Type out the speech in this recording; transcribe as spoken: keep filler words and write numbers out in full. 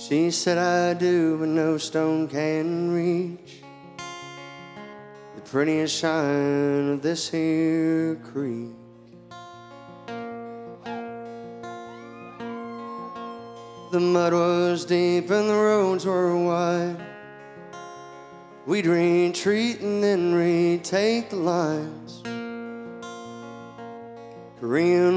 She said I do, but no stone can reach the prettiest shine of this here creek. The mud was deep and the roads were wide. We'd retreat and then retake the lines. Korean